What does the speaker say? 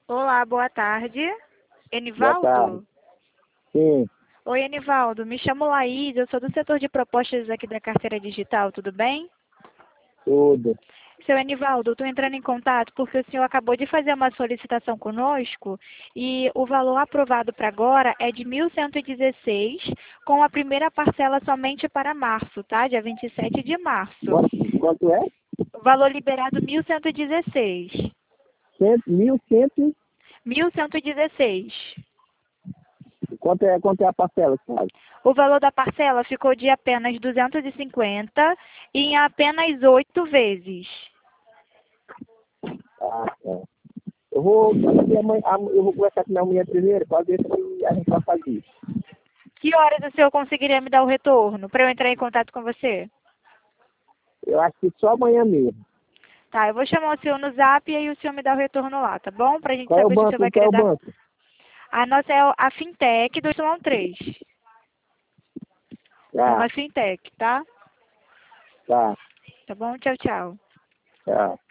Olá, boa tarde. Boa tarde. Enivaldo? Sim, Oi, Enivaldo. Me chamo Laís, eu sou do setor de propostas aqui da carteira digital, tudo bem? tudo. Seu Enivaldo, estou entrando em contato porque o senhor acabou de fazer uma solicitação conosco e o valor aprovado para agora é de 1.116, com a primeira parcela somente para março, tá? Dia 27 de março. Quanto é? O valor liberado 1.116. 1.100. 1.116. Quanto é a parcela, sabe? O valor da parcela ficou de apenas 250 e em apenas 8 vezes. Ah, tá. Eu vou conversar com minha mulher primeiro para ver se a gente vai fazer isso. Que horas o senhor conseguiria me dar o retorno para eu entrar em contato com você? Eu acho que só amanhã mesmo. Tá, eu vou chamar o senhor no zap e aí o senhor me dá o retorno lá, tá bom? Pra gente Qual é o saber se o senhor banco? vai Qual é querer o dar. banco? A nossa é a Fintech do Y3. É Tá, uma Fintech, tá? tá, Tá bom? Tchau, tchau. tá.